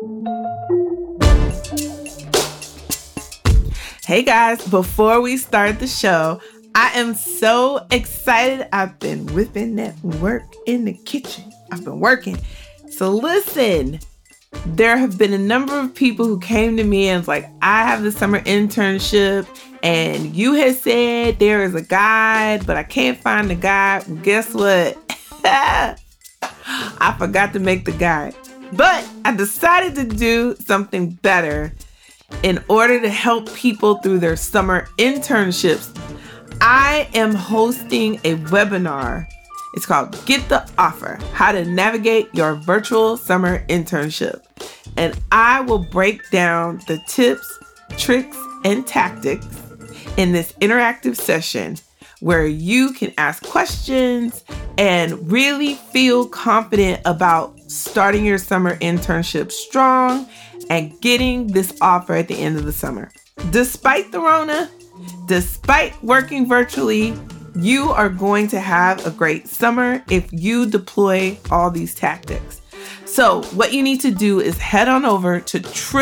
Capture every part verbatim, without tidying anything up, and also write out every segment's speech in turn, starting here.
Hey guys, before we start the show, I am so excited. I've been whipping that work in the kitchen. I've been working. So listen, there have been a number of people who came to me and was like, I have the summer internship and you had said there is a guide, but I can't find the guide. Well, guess what? I forgot to make the guide. But I decided to do something better. In order to help people through their summer internships, I am hosting a webinar. It's called Get the Offer, How to Navigate Your Virtual Summer Internship. And I will break down the tips, tricks, and tactics in this interactive session where you can ask questions and really feel confident about starting your summer internship strong and getting this offer at the end of the summer. Despite the Rona, despite working virtually, you are going to have a great summer if you deploy all these tactics. So what you need to do is head on over to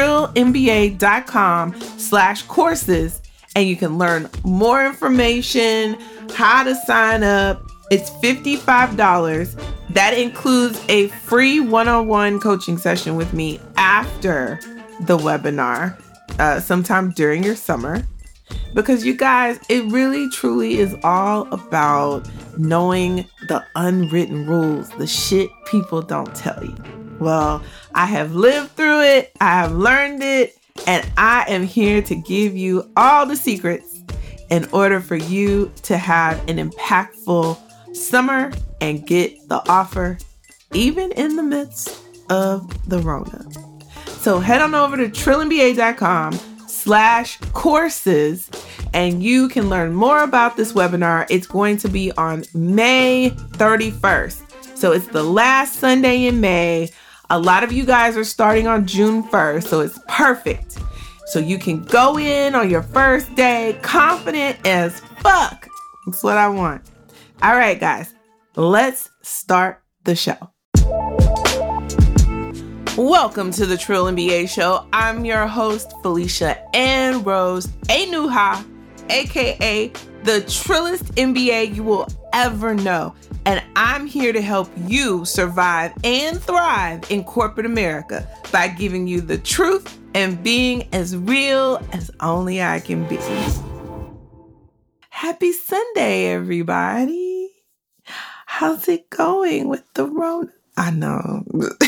trillinba.com slash courses and you can learn more information, how to sign up. It's fifty-five dollars. That includes a free one-on-one coaching session with me after the webinar, uh, sometime during your summer. Because you guys, it really truly is all about knowing the unwritten rules, the shit people don't tell you. Well, I have lived through it, I have learned it, and I am here to give you all the secrets in order for you to have an impactful summer and get the offer even in the midst of the Rona. So head on over to trillinba.com slash courses and you can learn more about this webinar. It's going to be on May thirty-first. So it's the last Sunday in May. A lot of you guys are starting on June first, so it's perfect. So you can go in on your first day confident as fuck. That's what I want. All right, guys, let's start the show. Welcome to the Trill M B A Show. I'm your host, Felicia Ann Rose Enuha, aka the trillest M B A you will ever know. And I'm here to help you survive and thrive in corporate America by giving you the truth and being as real as only I can be. Happy Sunday, everybody. How's it going with the Rona? I know.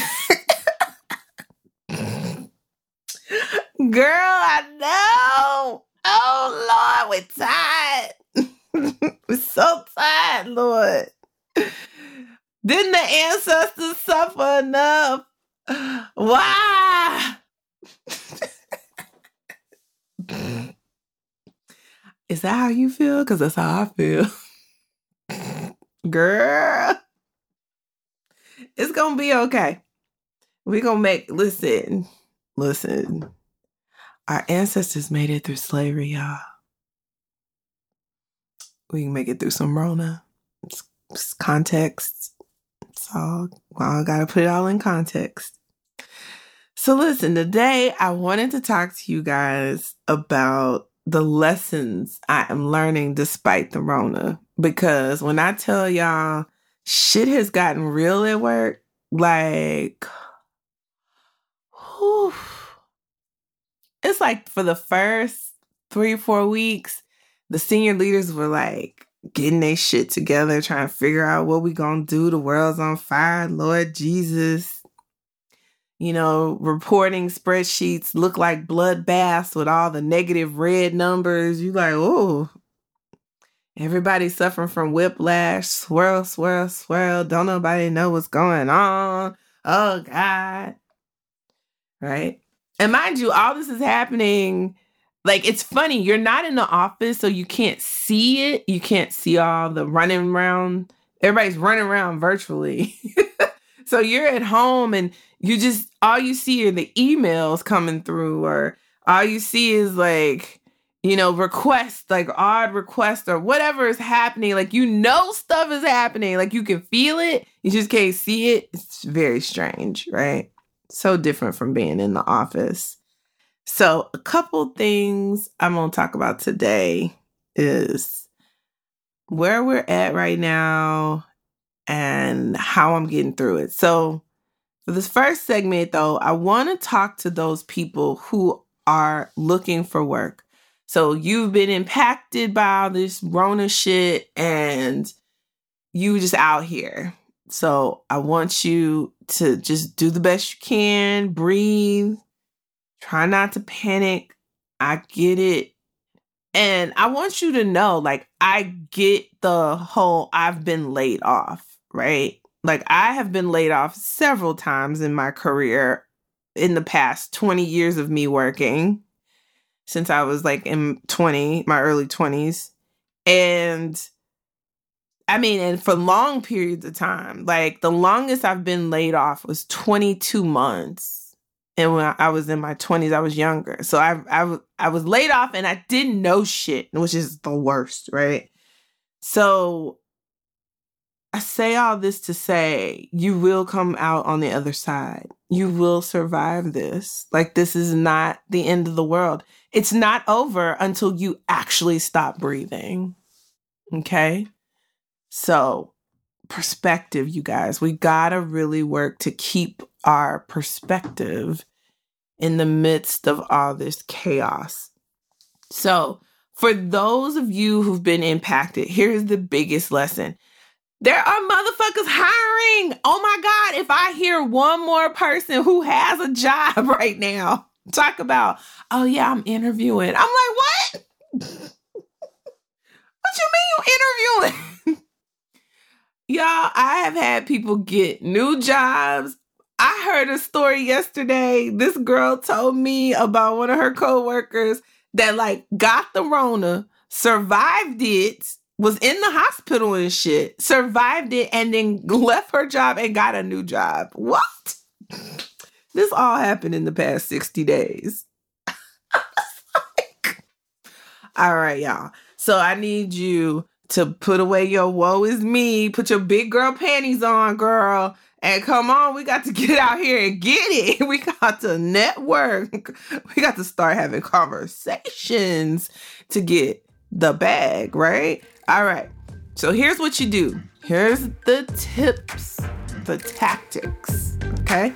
Girl, I know. Oh, Lord, we're tired. We're so tired, Lord. Didn't the ancestors suffer enough? Why? Is that how you feel? Because that's how I feel. Girl, it's going to be okay. We're going to make, listen, listen. Our ancestors made it through slavery, y'all. We can make it through some Rona. It's, it's context. It's all, well, I got to put it all in context. So listen, today I wanted to talk to you guys about the lessons I am learning despite the Rona. Because when I tell y'all shit has gotten real at work, like, whew, it's like for the first three, four weeks, the senior leaders were like getting their shit together, trying to figure out what we gonna do. The world's on fire, Lord Jesus. You know, reporting spreadsheets look like bloodbaths with all the negative red numbers. You like, oh, everybody's suffering from whiplash, swirl, swirl, swirl. Don't nobody know what's going on. Oh, God. Right? And mind you, all this is happening. Like, it's funny. You're not in the office, so you can't see it. You can't see all the running around. Everybody's running around virtually. So you're at home and you just, all you see are the emails coming through, or all you see is like, you know, requests, like odd requests or whatever is happening. Like, you know, stuff is happening. Like, you can feel it. You just can't see it. It's very strange, right? So different from being in the office. So a couple things I'm going to talk about today is where we're at right now and how I'm getting through it. So for this first segment, though, I want to talk to those people who are looking for work. So you've been impacted by all this Rona shit and you just out here. So I want you to just do the best you can, breathe, try not to panic. I get it. And I want you to know, like, I get the whole I've been laid off, right? Like, I have been laid off several times in my career in the past twenty years of me working since I was like in twenty, my early twenties. And I mean, and for long periods of time, like the longest I've been laid off was twenty-two months. And when I was in my twenties, I was younger. So I, I, I was laid off and I didn't know shit, which is the worst, right? So I say all this to say, you will come out on the other side. You will survive this. Like, this is not the end of the world. It's not over until you actually stop breathing. Okay? So, perspective, you guys. We gotta really work to keep our perspective in the midst of all this chaos. So, for those of you who've been impacted, here's the biggest lesson. There are motherfuckers hiring. Oh my God, if I hear one more person who has a job right now talk about, oh yeah, I'm interviewing. I'm like, what? What you mean you interviewing? Y'all, I have had people get new jobs. I heard a story yesterday. This girl told me about one of her coworkers that like got the Rona, survived it, was in the hospital and shit, survived it, and then left her job and got a new job. What? This all happened in the past sixty days. Like, all right, y'all. So I need you to put away your woe is me, put your big girl panties on, girl, and come on, we got to get out here and get it. We got to network. We got to start having conversations to get the bag, right? All right. So here's what you do. Here's the tips, the tactics, okay?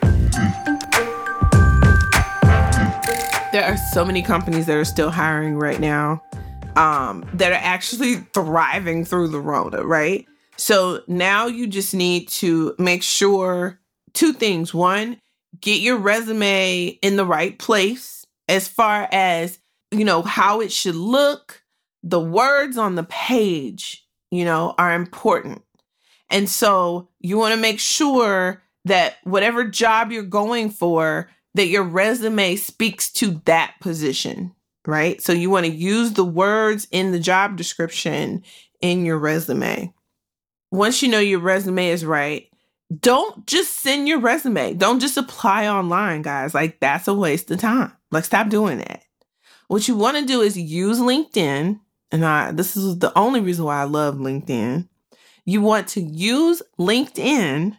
There are so many companies that are still hiring right now, um, that are actually thriving through the Rona, right? So now you just need to make sure two things. One, get your resume in the right place as far as, you know, how it should look. The words on the page, you know, are important. And so you want to make sure that whatever job you're going for, that your resume speaks to that position, right? So you want to use the words in the job description in your resume. Once you know your resume is right, don't just send your resume. Don't just apply online, guys. Like, that's a waste of time. Like, stop doing that. What you want to do is use LinkedIn. And I, this is the only reason why I love LinkedIn. You want to use LinkedIn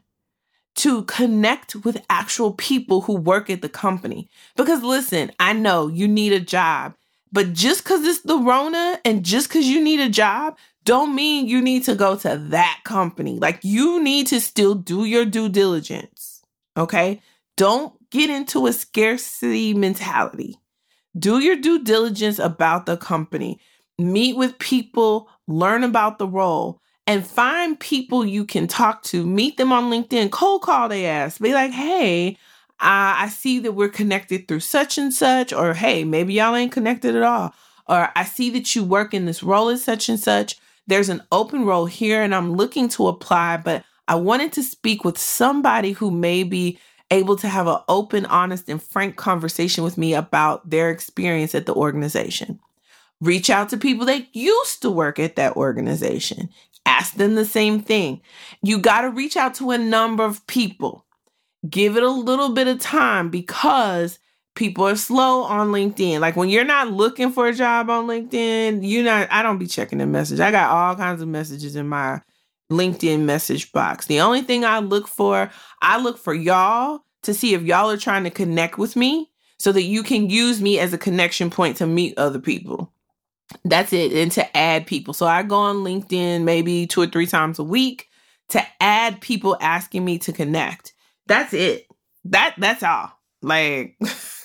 to connect with actual people who work at the company. Because listen, I know you need a job, but just because it's the Rona and just because you need a job, don't mean you need to go to that company. Like, you need to still do your due diligence, okay? Don't get into a scarcity mentality. Do your due diligence about the company. Meet with people, learn about the role, and find people you can talk to. Meet them on LinkedIn, cold call their ass. Be like, hey, uh, I see that we're connected through such and such, or hey, maybe y'all ain't connected at all. Or I see that you work in this role as such and such. There's an open role here and I'm looking to apply, but I wanted to speak with somebody who may be able to have an open, honest, and frank conversation with me about their experience at the organization. Reach out to people that used to work at that organization. Ask them the same thing. You got to reach out to a number of people. Give it a little bit of time because people are slow on LinkedIn. Like, when you're not looking for a job on LinkedIn, you're not, I don't be checking the message. I got all kinds of messages in my LinkedIn message box. The only thing I look for, I look for y'all to see if y'all are trying to connect with me so that you can use me as a connection point to meet other people. That's it. And to add people. So I go on LinkedIn maybe two or three times a week to add people asking me to connect. That's it. That that's all. Like,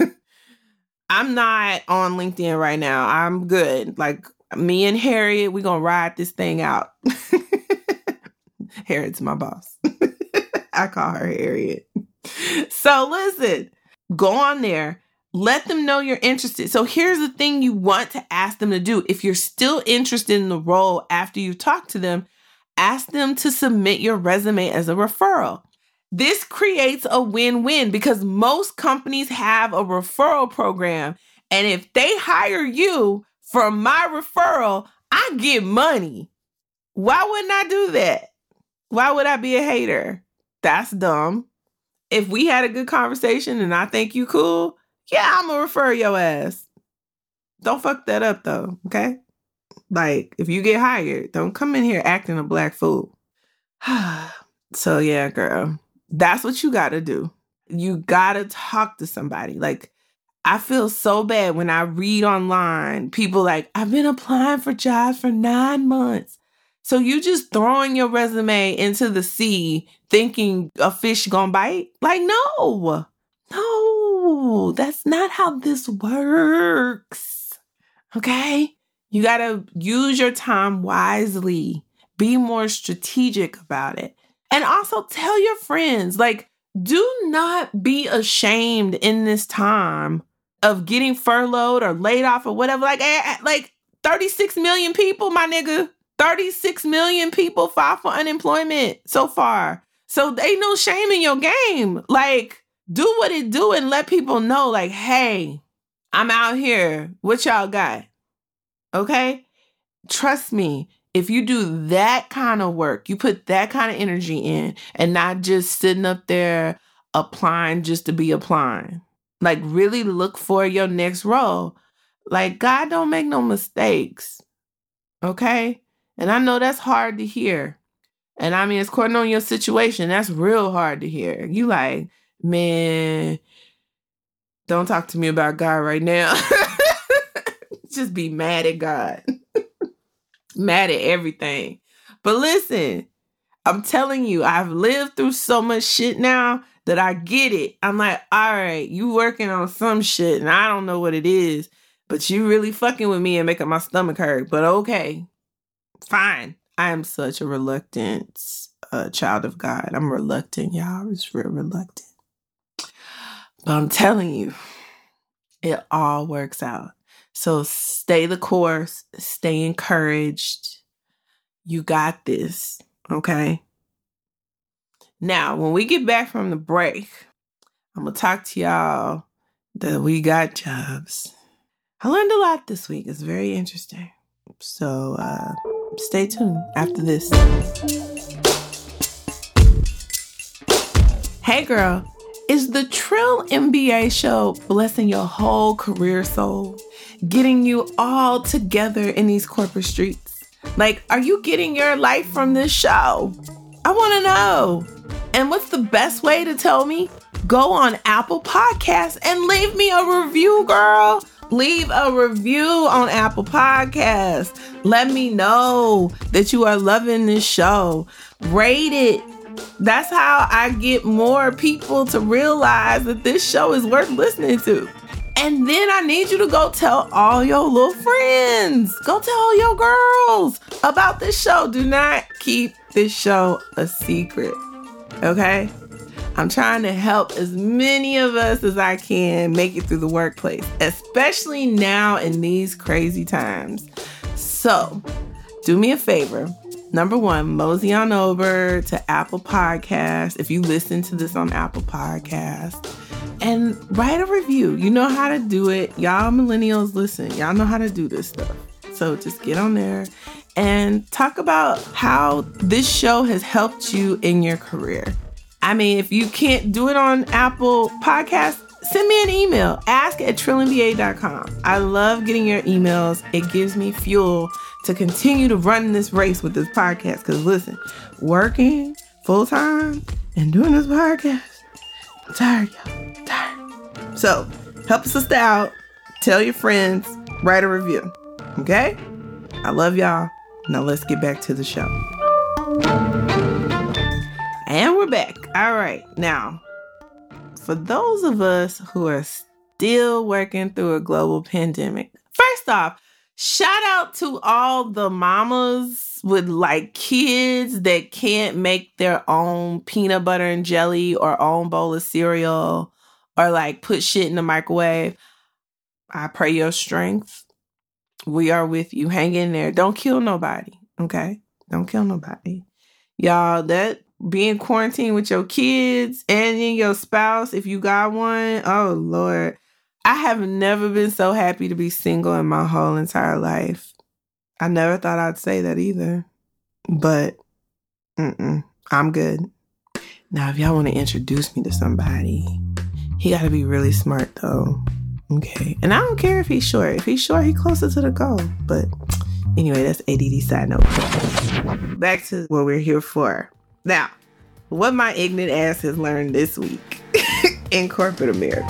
I'm not on LinkedIn right now. I'm good. Like, me and Harriet, we're going to ride this thing out. Harriet's my boss. I call her Harriet. So listen, go on there. Let them know you're interested. So here's the thing you want to ask them to do. If you're still interested in the role after you talk to them, ask them to submit your resume as a referral. This creates a win-win because most companies have a referral program. And if they hire you from my referral, I get money. Why wouldn't I do that? Why would I be a hater? That's dumb. If we had a good conversation and I think you cool, yeah, I'm going to refer your ass. Don't fuck that up though, okay? Like, if you get hired, don't come in here acting a black fool. So yeah, girl, that's what you got to do. You got to talk to somebody. Like, I feel so bad when I read online, people like, I've been applying for jobs for nine months. So you just throwing your resume into the sea thinking a fish gonna bite? Like, no, no, that's not how this works. Okay? You gotta use your time wisely. Be more strategic about it. And also tell your friends, like, do not be ashamed in this time of getting furloughed or laid off or whatever. Like, like thirty-six million people, my nigga. thirty-six million people filed for unemployment so far. So ain't no shame in your game. Like, do what it do and let people know, like, hey, I'm out here. What y'all got? Okay? Trust me, if you do that kind of work, you put that kind of energy in and not just sitting up there applying just to be applying. Like, really look for your next role. Like, God don't make no mistakes. Okay? And I know that's hard to hear. And I mean, it's according on your situation, that's real hard to hear. You like, man, don't talk to me about God right now. Just be mad at God. Mad at everything. But listen, I'm telling you, I've lived through so much shit now that I get it. I'm like, all right, you working on some shit and I don't know what it is, but you really fucking with me and making my stomach hurt. But okay. Fine. I am such a reluctant uh, child of God. I'm reluctant, y'all. I'm just real reluctant. But I'm telling you, it all works out. So stay the course. Stay encouraged. You got this. Okay? Now, when we get back from the break, I'm going to talk to y'all that we got jobs. I learned a lot this week. It's very interesting. So, uh... stay tuned after this. Hey girl, is the Trill M B A show blessing your whole career soul? Getting you all together in these corporate streets? Like, are you getting your life from this show? I want to know. And what's the best way to tell me? Go on Apple Podcasts and leave me a review, girl. Leave a review on Apple Podcasts. Let me know that you are loving this show. Rate it. That's how I get more people to realize that this show is worth listening to. And then I need you to go tell all your little friends. Go tell all your girls about this show. Do not keep this show a secret. Okay? I'm trying to help as many of us as I can make it through the workplace, especially now in these crazy times. So, do me a favor. Number one, mosey on over to Apple Podcasts if you listen to this on Apple Podcasts, and write a review. You know how to do it. Y'all millennials, listen. Y'all know how to do this stuff. So just get on there and talk about how this show has helped you in your career. I mean, if you can't do it on Apple Podcasts, send me an email. Ask at trill m b a dot com. I love getting your emails. It gives me fuel to continue to run this race with this podcast. Because listen, working full time and doing this podcast, I'm tired, y'all. I'm tired. So, help a sister out. Tell your friends. Write a review. Okay? I love y'all. Now let's get back to the show. And we're back. All right. Now, for those of us who are still working through a global pandemic, first off, shout out to all the mamas with like kids that can't make their own peanut butter and jelly or own bowl of cereal or like put shit in the microwave. I pray your strength. We are with you. Hang in there. Don't kill nobody. Okay? Don't kill nobody. Y'all, that being quarantined with your kids and your spouse, if you got one, oh Lord. I have never been so happy to be single in my whole entire life. I never thought I'd say that either. But mm-mm, I'm good. Now, if y'all want to introduce me to somebody, he got to be really smart though. Okay. And I don't care if he's short. If he's short, he's closer to the goal. But anyway, that's A D D side note. Back to what we're here for. Now, what my ignorant ass has learned this week in corporate America.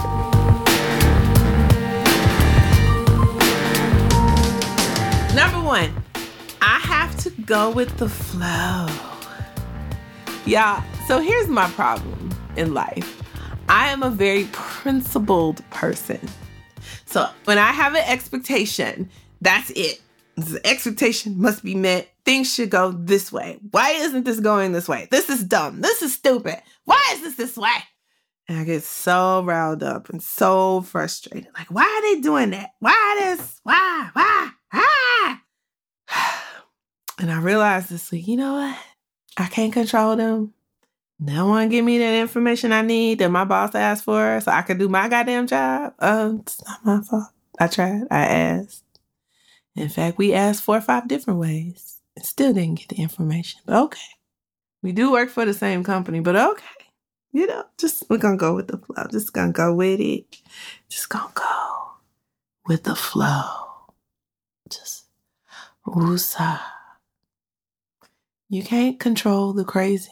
Number one, I have to go with the flow. Y'all, so here's my problem in life. I am a very principled person. So when I have an expectation, that's it. The expectation must be met. Things should go this way. Why isn't this going this way? This is dumb. This is stupid. Why is this this way? And I get so riled up and so frustrated. Like, why are they doing that? Why this? Why? Why? Ah! And I realized this week, you know what? I can't control them. They don't want to give me that information I need that my boss asked for so I can do my goddamn job. Um, it's not my fault. I tried. I asked. In fact, we asked four or five different ways and still didn't get the information. But okay. We do work for the same company, but okay. You know, just we're going to go with the flow. Just going to go with it. Just going to go with the flow. Just woosah. You can't control the crazy.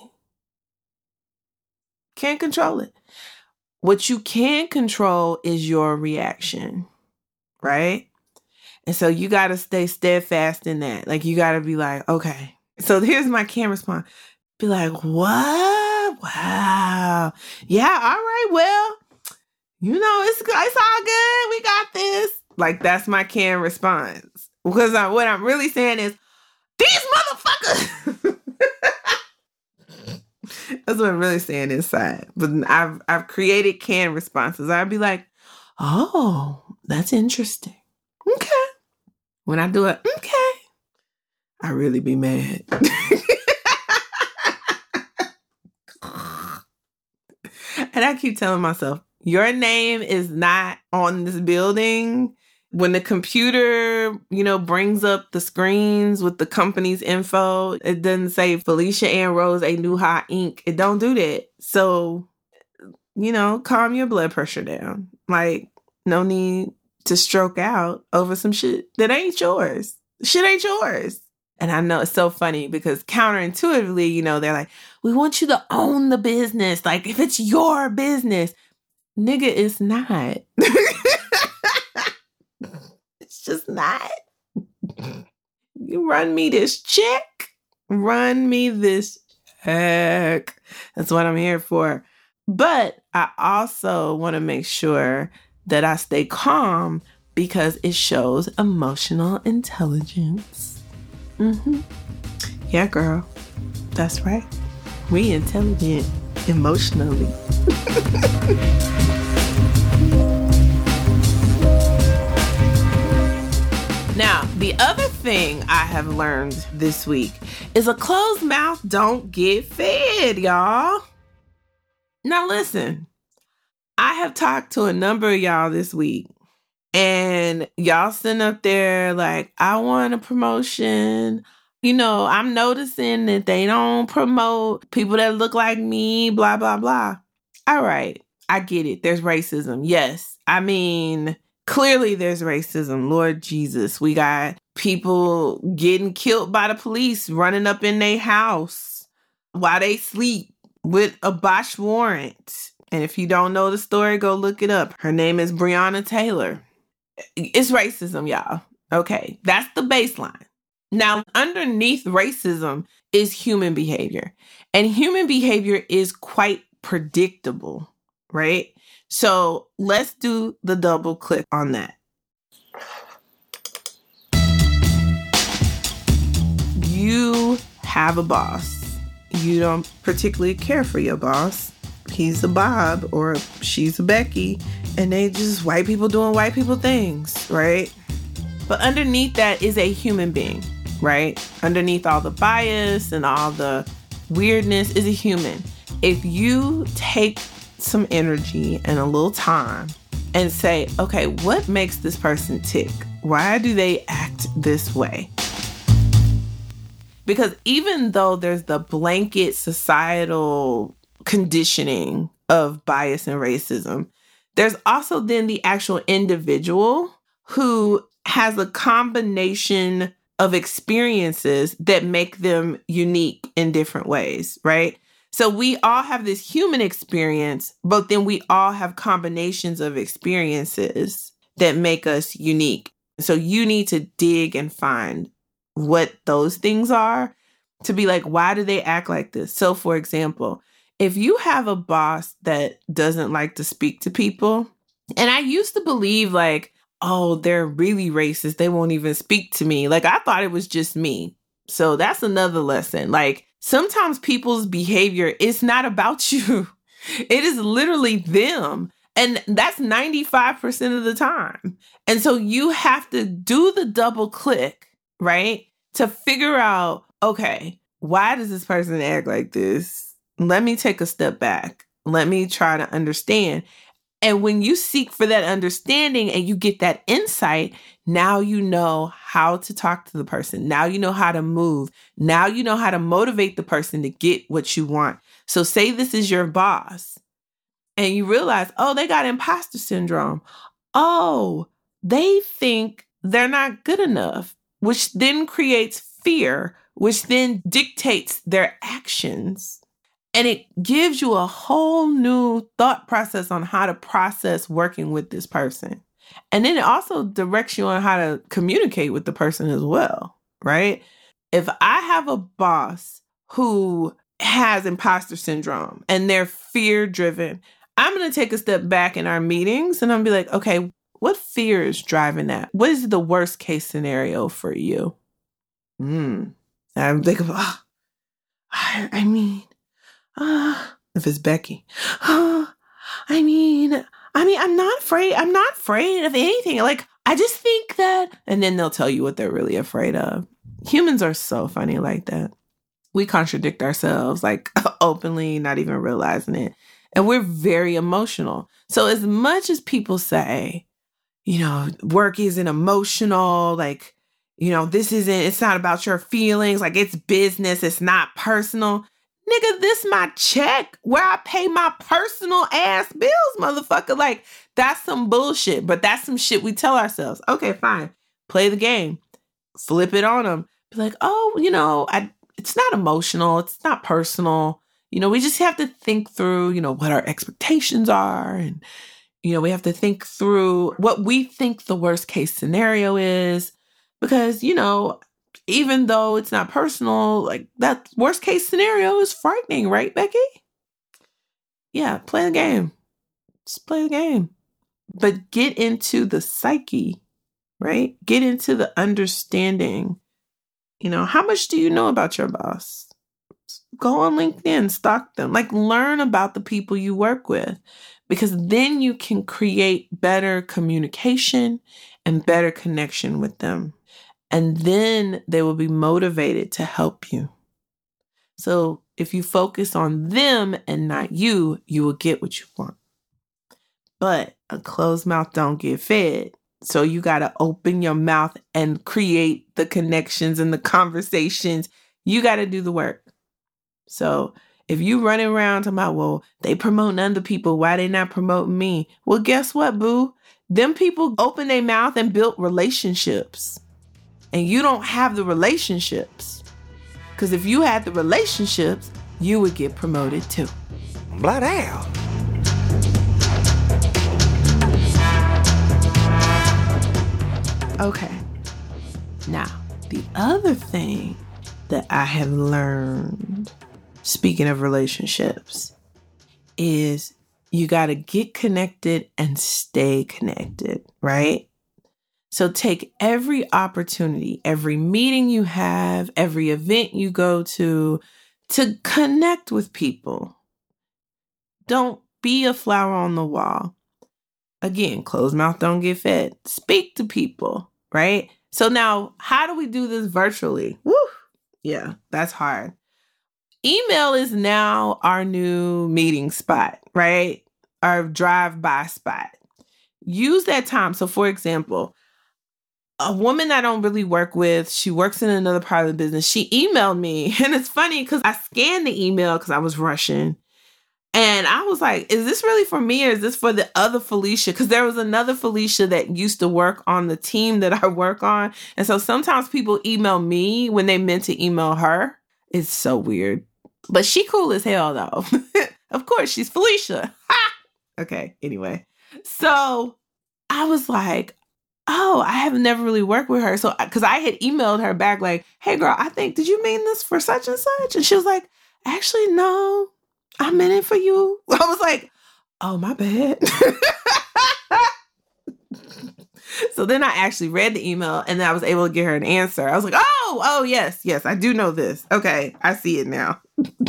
Can't control it. What you can control is your reaction, right? And so you got to stay steadfast in that. Like, you got to be like, okay. So here's my can response. Be like, what? Wow. Yeah, all right, well, you know, it's, it's all good. We got this. Like, that's my can response. Because I, what I'm really saying is, these motherfuckers. That's what I'm really saying inside. But I've I've created canned responses. I'd be like, oh, that's interesting. Okay. When I do it, okay, I really be mad. And I keep telling myself, your name is not on this building. When the computer, you know, brings up the screens with the company's info, it doesn't say Felicia Ann Rose, a new hot ink. It don't do that. So, you know, calm your blood pressure down. Like, no need to stroke out over some shit that ain't yours. Shit ain't yours. And I know it's so funny because counterintuitively, you know, they're like, we want you to own the business. Like, if it's your business, nigga, it's not. It's just not. You run me this check. Run me this check. That's what I'm here for. But I also want to make sure that I stay calm because it shows emotional intelligence. Mm-hmm. Yeah, girl. That's right. We intelligent emotionally. Now, the other thing I have learned this week is a closed mouth don't get fed, y'all. Now, listen, I have talked to a number of y'all this week, and y'all sitting up there like, I want a promotion. You know, I'm noticing that they don't promote people that look like me, blah, blah, blah. All right, I get it. There's racism. Yes. I mean, clearly there's racism. Lord Jesus, we got people getting killed by the police, running up in their house while they sleep with a Bosch warrant. And if you don't know the story, go look it up. Her name is Breonna Taylor. It's racism, y'all. Okay, that's the baseline. Now, underneath racism is human behavior. And human behavior is quite predictable, right? So let's do the double click on that. You have a boss. You don't particularly care for your boss. He's a Bob or she's a Becky, and they just white people doing white people things, right? But underneath that is a human being, right? Underneath all the bias and all the weirdness is a human. If you take some energy and a little time and say, okay, what makes this person tick? Why do they act this way? Because even though there's the blanket societal conditioning of bias and racism, there's also then the actual individual who has a combination of experiences that make them unique in different ways, right? So we all have this human experience, but then we all have combinations of experiences that make us unique. So you need to dig and find what those things are to be like, why do they act like this? So for example, if you have a boss that doesn't like to speak to people, and I used to believe like, oh, they're really racist. They won't even speak to me. Like I thought it was just me. So that's another lesson. Like sometimes people's behavior is not about you. It is literally them. And that's ninety-five percent of the time. And so you have to do the double click, right? To figure out, okay, why does this person act like this? Let me take a step back. Let me try to understand. And when you seek for that understanding and you get that insight, now you know how to talk to the person. Now you know how to move. Now you know how to motivate the person to get what you want. So say this is your boss and you realize, oh, they got imposter syndrome. Oh, they think they're not good enough, which then creates fear, which then dictates their actions. And it gives you a whole new thought process on how to process working with this person. And then it also directs you on how to communicate with the person as well, right? If I have a boss who has imposter syndrome and they're fear-driven, I'm going to take a step back in our meetings and I'm going to be like, okay, what fear is driving that? What is the worst case scenario for you? Hmm. I'm thinking, oh, I, I mean, uh, if it's Becky, uh, I mean, I mean, I'm not afraid. I'm not afraid of anything. Like, I just think that, and then they'll tell you what they're really afraid of. Humans are so funny like that. We contradict ourselves, like openly, not even realizing it. And we're very emotional. So as much as people say, you know, work isn't emotional, like, you know, this isn't, it's not about your feelings, like it's business, it's not personal. Nigga, this my check where I pay my personal ass bills, motherfucker. Like, that's some bullshit, but that's some shit we tell ourselves. Okay, fine. Play the game. Flip it on them. Be like, oh, you know, I, it's not emotional. It's not personal. You know, we just have to think through, you know, what our expectations are. And, you know, we have to think through what we think the worst case scenario is. Because, you know, even though it's not personal, like that worst case scenario is frightening, right, Becky? Yeah, play the game. Just play the game. But get into the psyche, right? Get into the understanding. You know, how much do you know about your boss? Go on LinkedIn, stalk them. Like, learn about the people you work with. Because then you can create better communication and better connection with them. And then they will be motivated to help you. So if you focus on them and not you, you will get what you want. But a closed mouth don't get fed. So you got to open your mouth and create the connections and the conversations. You got to do the work. So if you running around talking about, well, they promoting other people, why they not promoting me? Well, guess what, boo? Them people opened their mouth and built relationships. And you don't have the relationships. Because if you had the relationships, you would get promoted too. Blood out. Okay. Now, the other thing that I have learned, speaking of relationships, is you got to get connected and stay connected, right? So take every opportunity, every meeting you have, every event you go to, to connect with people. Don't be a flower on the wall. Again, closed mouth don't get fed. Speak to people, right? So now, how do we do this virtually? Woo! Yeah, that's hard. Email is now our new meeting spot, right? Our drive-by spot. Use that time. So for example, a woman I don't really work with, she works in another part of the business. She emailed me, and it's funny because I scanned the email because I was rushing. And I was like, is this really for me or is this for the other Felicia? Because there was another Felicia that used to work on the team that I work on. And so sometimes people email me when they meant to email her. It's so weird. But she cool as hell, though. Of course, she's Felicia. Okay, anyway. So I was like, oh, I have never really worked with her. So, because I had emailed her back like, hey, girl, I think, did you mean this for such and such? And she was like, actually, no. I meant it for you. I was like, oh, my bad. So then I actually read the email and then I was able to get her an answer. I was like, oh, oh, yes, yes, I do know this. Okay, I see it now.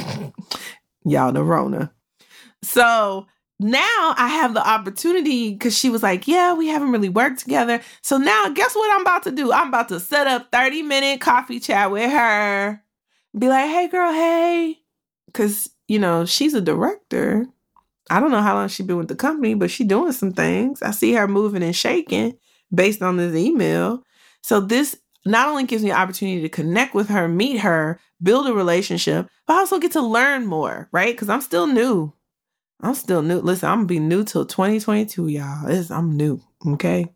Y'all know Rona. So now I have the opportunity because she was like, yeah, we haven't really worked together. So now guess what I'm about to do? I'm about to set up thirty minute coffee chat with her. Be like, hey, girl, hey. Because, you know, she's a director. I don't know how long she's been with the company, but she's doing some things. I see her moving and shaking based on this email. So this not only gives me an opportunity to connect with her, meet her, build a relationship, but I also get to learn more, right? Because I'm still new. I'm still new. Listen, I'm going to be new till twenty twenty-two, y'all. It's, I'm new, okay?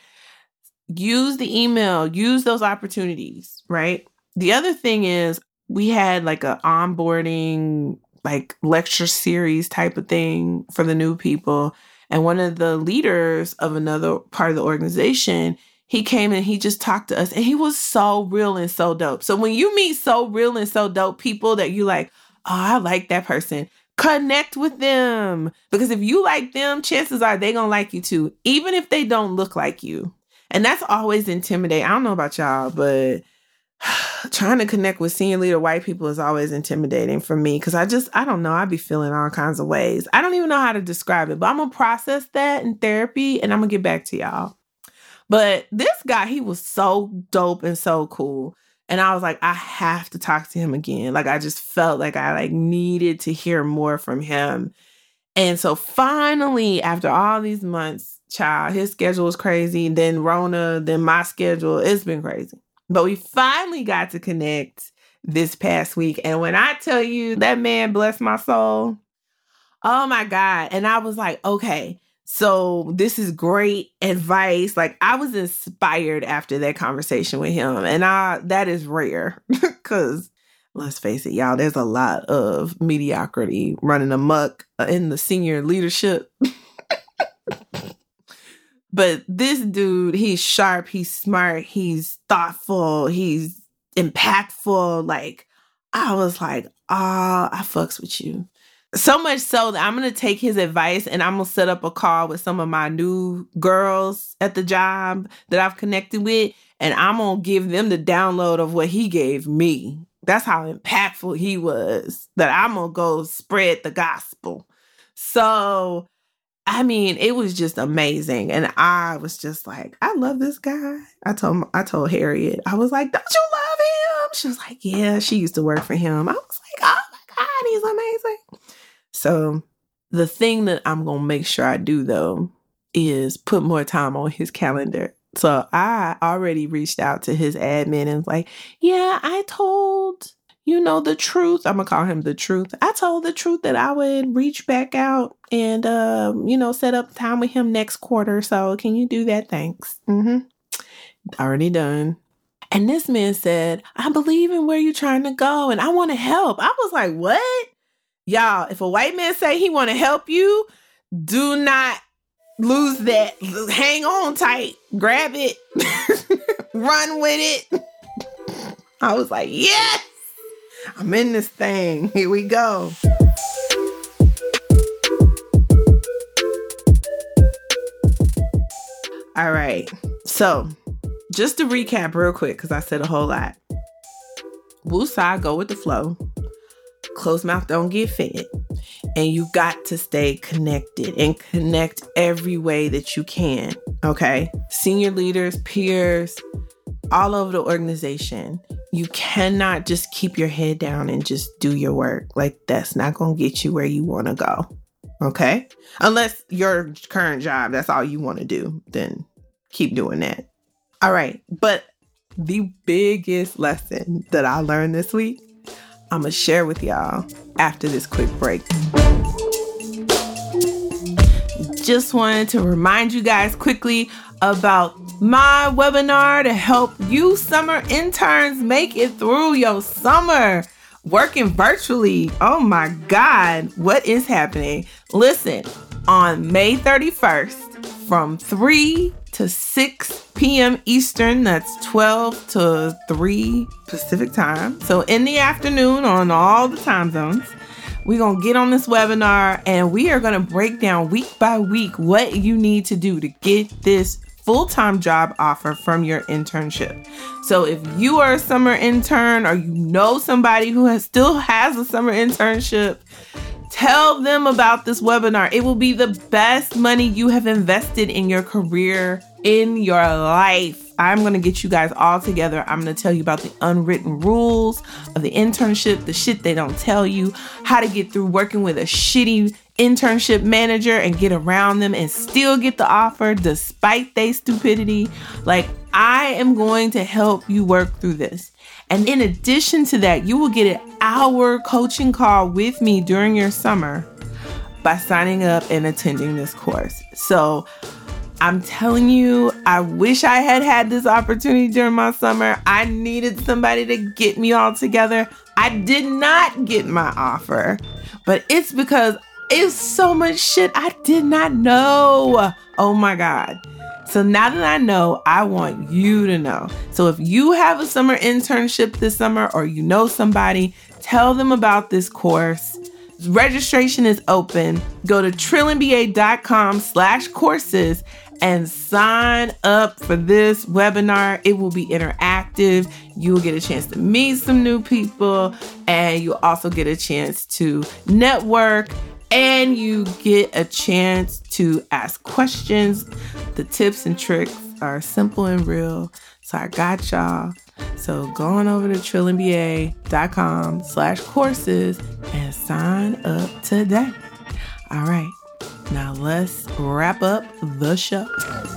Use the email. Use those opportunities, right? The other thing is we had like an onboarding, like lecture series type of thing for the new people. And one of the leaders of another part of the organization, he came and he just talked to us and he was so real and so dope. So when you meet so real and so dope people that you like, oh, I like that person, connect with them. Because if you like them, chances are they going to like you too, even if they don't look like you. And that's always intimidating. I don't know about y'all, but trying to connect with senior leader white people is always intimidating for me because I just, I don't know. I be feeling all kinds of ways. I don't even know how to describe it, but I'm going to process that in therapy and I'm going to get back to y'all. But this guy, he was so dope and so cool. And I was like, I have to talk to him again. Like, I just felt like I like needed to hear more from him. And so finally, after all these months, child, his schedule was crazy. Then Rona, then my schedule, it's been crazy. But we finally got to connect this past week. And when I tell you that man blessed my soul, oh my God. And I was like, okay, so this is great advice. Like I was inspired after that conversation with him. And I that is rare because let's face it, y'all, there's a lot of mediocrity running amok in the senior leadership. But this dude, he's sharp, he's smart, he's thoughtful, he's impactful. Like, I was like, ah, oh, I fucks with you. So much so that I'm going to take his advice and I'm going to set up a call with some of my new girls at the job that I've connected with. And I'm going to give them the download of what he gave me. That's how impactful he was, that I'm going to go spread the gospel. So I mean, it was just amazing. And I was just like, I love this guy. I told I told Harriet, I was like, don't you love him? She was like, yeah, she used to work for him. I was like, oh my God, he's amazing. So the thing that I'm going to make sure I do, though, is put more time on his calendar. So I already reached out to his admin and was like, yeah, I told, you know, the truth. I'm going to call him the truth. I told the truth that I would reach back out and, uh, you know, set up time with him next quarter. So can you do that? Thanks. Mm-hmm. Already done. And this man said, I believe in where you're trying to go and I want to help. I was like, what? Y'all, if a white man say he want to help you, do not lose that. Hang on tight. Grab it. Run with it. I was like, yes, I'm in this thing. Here we go. All right. So just to recap real quick, because I said a whole lot. Woosah, go with the flow. Closed mouth don't get fed. And you got to stay connected and connect every way that you can. Okay. Senior leaders, peers, all over the organization. You cannot just keep your head down and just do your work. Like, that's not going to get you where you want to go. Okay. Unless your current job, that's all you want to do, then keep doing that. All right. But the biggest lesson that I learned this week, I'm going to share with y'all after this quick break. Just wanted to remind you guys quickly about my webinar to help you summer interns make it through your summer. Working virtually. Oh my God, what is happening? Listen, on May thirty-first from three to six p.m. Eastern, that's twelve to three Pacific time. So in the afternoon on all the time zones, we're going to get on this webinar and we are going to break down week by week what you need to do to get this full-time job offer from your internship. So if you are a summer intern or you know somebody who has, still has a summer internship, tell them about this webinar. It will be the best money you have invested in your career, in your life. I'm going to get you guys all together. I'm going to tell you about the unwritten rules of the internship, the shit they don't tell you, how to get through working with a shitty internship manager and get around them and still get the offer despite their stupidity. Like, I am going to help you work through this. And in addition to that, you will get an hour coaching call with me during your summer by signing up and attending this course. So I'm telling you, I wish I had had this opportunity during my summer. I needed somebody to get me all together. I did not get my offer, but it's because it's so much shit I did not know. Oh my God. So now that I know, I want you to know. So if you have a summer internship this summer or you know somebody, tell them about this course. Registration is open. Go to trilliumba.com slash courses and sign up for this webinar. It will be interactive. You will get a chance to meet some new people, and you'll also get a chance to network, and you get a chance to ask questions. The tips and tricks are simple and real. So I got y'all. So go on over to trilliumba.com slash courses and sign up today. All right. Now let's wrap up the show.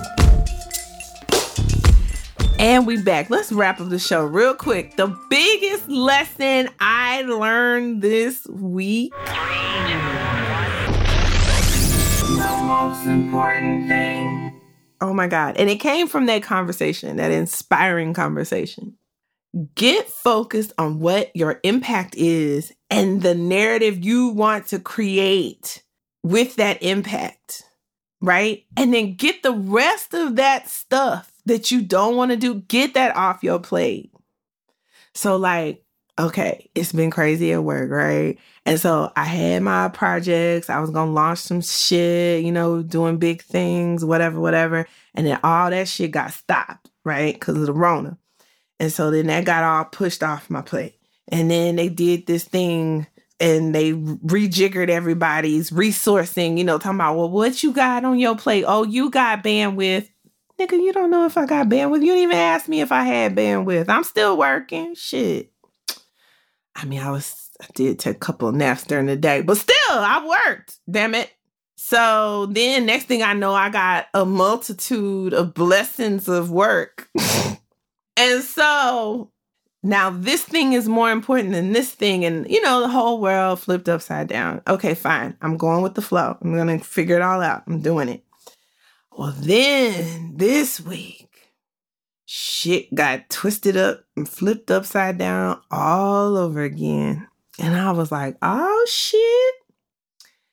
And we back. Let's wrap up the show real quick. The biggest lesson I learned this week. The most important thing. Oh my God. And it came from that conversation, that inspiring conversation. Get focused on what your impact is and the narrative you want to create with that impact, right? And then get the rest of that stuff that you don't want to do, get that off your plate. So like, okay, it's been crazy at work, right? And so I had my projects. I was going to launch some shit, you know, doing big things, whatever, whatever. And then all that shit got stopped, right? Because of the Rona. And so then that got all pushed off my plate. And then they did this thing and they rejiggered everybody's resourcing, you know, talking about, well, what you got on your plate? Oh, you got bandwidth. Nigga, you don't know if I got bandwidth. You didn't even ask me if I had bandwidth. I'm still working. Shit. I mean, I was, I did take a couple of naps during the day, but still, I worked. Damn it. So then next thing I know, I got a multitude of blessings of work. And so now this thing is more important than this thing. And, you know, the whole world flipped upside down. Okay, fine. I'm going with the flow. I'm going to figure it all out. I'm doing it. Well, then this week, shit got twisted up and flipped upside down all over again. And I was like, oh, shit.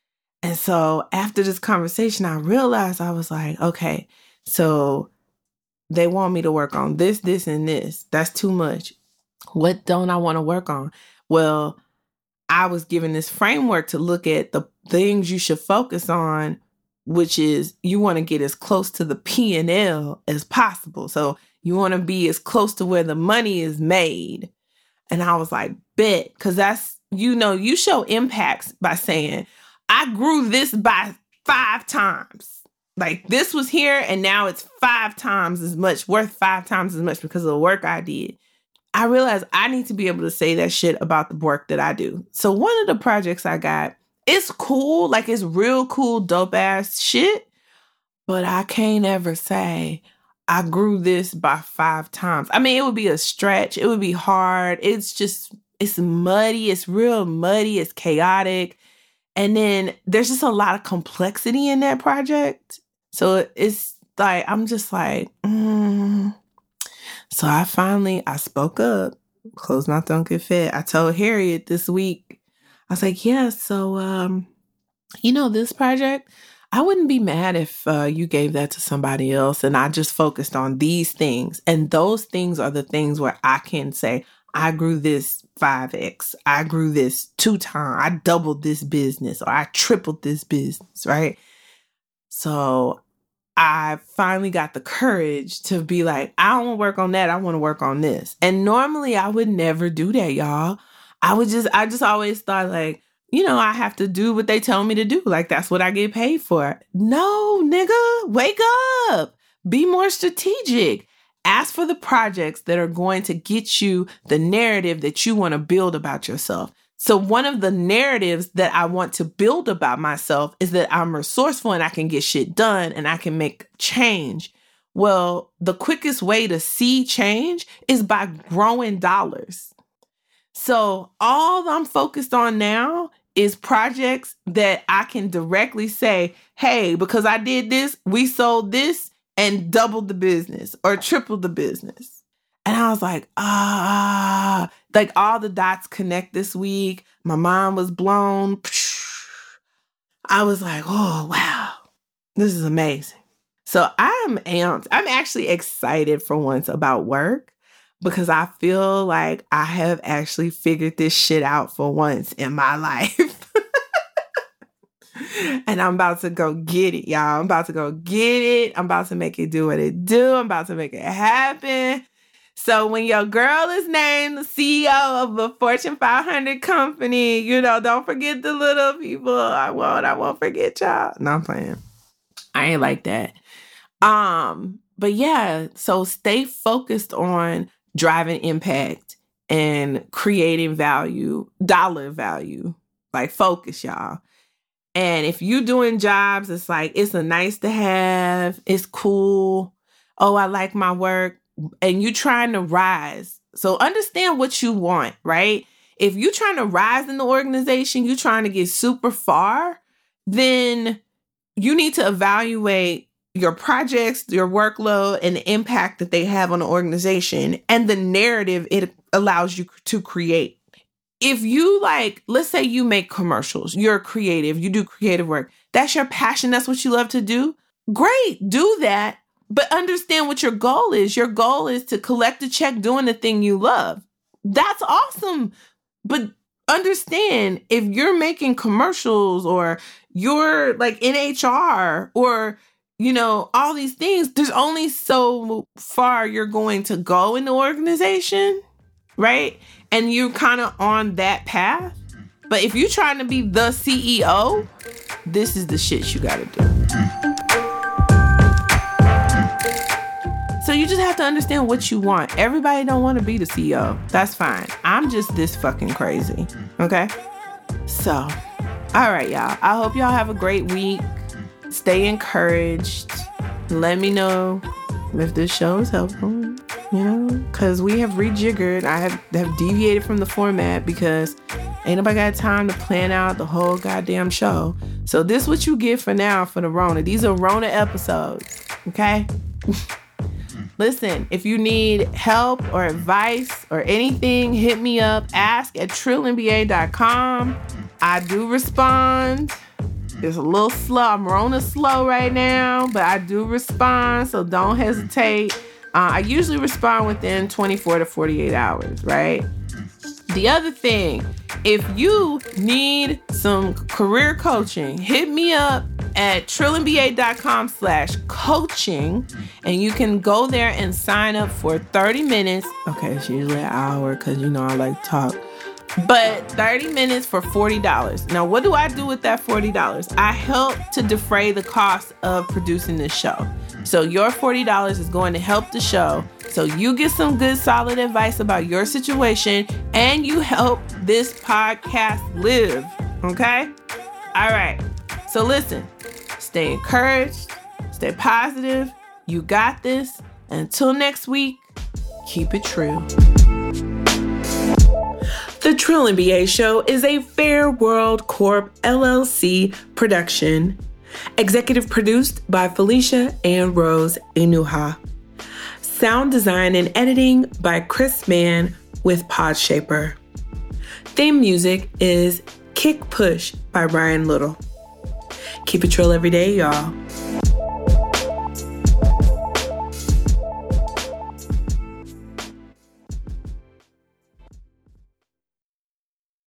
And so after this conversation, I realized I was like, okay, so they want me to work on this, this, and this. That's too much. What don't I want to work on? Well, I was given this framework to look at the things you should focus on, which is you want to get as close to the P and L as possible. So you want to be as close to where the money is made. And I was like, bet, because that's, you know, you show impacts by saying, I grew this by five times. Like this was here and now it's five times as much, worth five times as much because of the work I did. I realized I need to be able to say that shit about the work that I do. So one of the projects I got, it's cool, like it's real cool, dope ass shit, but I can't ever say I grew this by five times. I mean, it would be a stretch. It would be hard. It's just, it's muddy. It's real muddy. It's chaotic. And then there's just a lot of complexity in that project. So it's like, I'm just like, mm. So I finally, I spoke up. Closed mouth don't get fed. I told Harriet this week, I was like, yeah, so, um, you know, this project, I wouldn't be mad if uh, you gave that to somebody else and I just focused on these things. And those things are the things where I can say, I grew this five X. I grew this two times. I doubled this business or I tripled this business, right? So I finally got the courage to be like, I don't want to work on that. I want to work on this. And normally I would never do that, y'all. I would just, I just always thought like, you know, I have to do what they tell me to do. Like, that's what I get paid for. No, nigga, wake up. Be more strategic. Ask for the projects that are going to get you the narrative that you want to build about yourself. So one of the narratives that I want to build about myself is that I'm resourceful and I can get shit done and I can make change. Well, the quickest way to see change is by growing dollars. So all I'm focused on now is projects that I can directly say, hey, because I did this, we sold this and doubled the business or tripled the business. And I was like, ah, like all the dots connect this week. My mind was blown. I was like, oh, wow, this is amazing. So I'm amped. I'm actually excited for once about work because I feel like I have actually figured this shit out for once in my life. And I'm about to go get it, y'all. I'm about to go get it. I'm about to make it do what it do. I'm about to make it happen. So when your girl is named the C E O of a Fortune five hundred company, you know, don't forget the little people. I won't, I won't forget y'all. No, I'm playing. I ain't like that. Um, but yeah, so stay focused on driving impact and creating value, dollar value. Like focus, y'all. And if you doing jobs, it's like, it's a nice to have. It's cool. Oh, I like my work. And you trying to rise. So understand what you want, right? If you're trying to rise in the organization, you're trying to get super far, then you need to evaluate your projects, your workload, and the impact that they have on the organization and the narrative it allows you to create. If you like, let's say you make commercials, you're creative, you do creative work. That's your passion. That's what you love to do. Great. Do that. But understand what your goal is. Your goal is to collect a check doing the thing you love. That's awesome. But understand if you're making commercials or you're like in H R or, you know, all these things, there's only so far you're going to go in the organization, right? And you're kind of on that path. But if you're trying to be the C E O, this is the shit you got to do. So you just have to understand what you want. Everybody don't want to be the C E O. That's fine. I'm just this fucking crazy. Okay? So, all right, y'all. I hope y'all have a great week. Stay encouraged. Let me know if this show is helpful, you know? Because we have rejiggered. I have, have deviated from the format because ain't nobody got time to plan out the whole goddamn show. So this is what you get for now for the Rona. These are Rona episodes. Okay? Listen, if you need help or advice or anything, hit me up. Ask at trill N B A dot com. I do respond. It's a little slow. I'm Rona slow right now, but I do respond, so don't hesitate. Uh, I usually respond within twenty-four to forty-eight hours, right? The other thing, if you need some career coaching, hit me up at trillion-b-a.com slash coaching, and you can go there and sign up for thirty minutes. Okay, it's usually an hour because, you know, I like to talk. But thirty minutes for forty dollars. Now, what do I do with that forty dollars? I help to defray the cost of producing this show. So your forty dollars is going to help the show. So you get some good, solid advice about your situation, and you help this podcast live. Okay? All right. So listen, stay encouraged, stay positive. You got this. Until next week, keep it true. The Trillion B A Show is a Fair World Corp L L C production. Executive produced by Felicia and Rose Inuha. Sound design and editing by Chris Mann with Podshaper. Theme music is Kick Push by Ryan Little. Keep it trill every day, y'all.